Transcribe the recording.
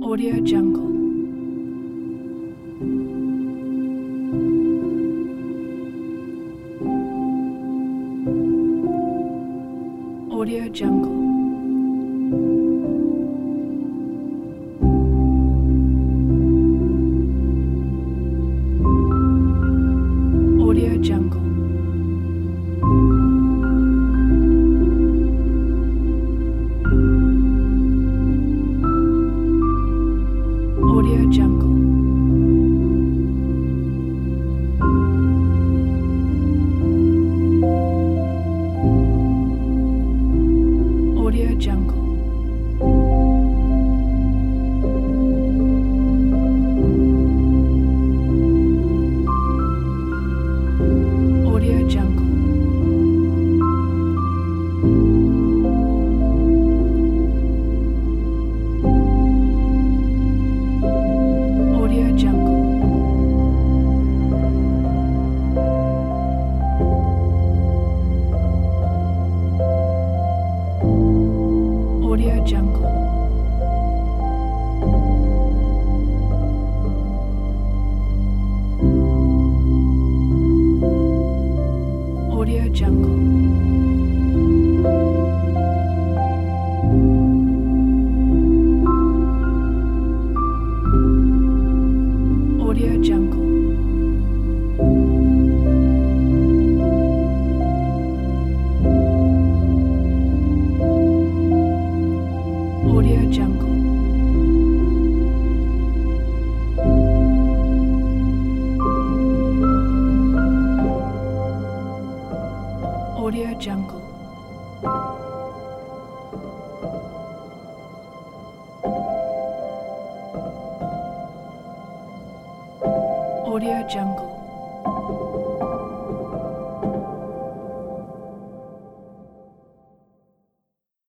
Audio Jungle. Audio Jungle. Audio Jungle. Audio Jungle. Audio Jungle. Audio Jungle. Audio Jungle. Audio Jungle. Audio Jungle. Audio Jungle. Audio Jungle. Audio Jungle. Audio Jungle.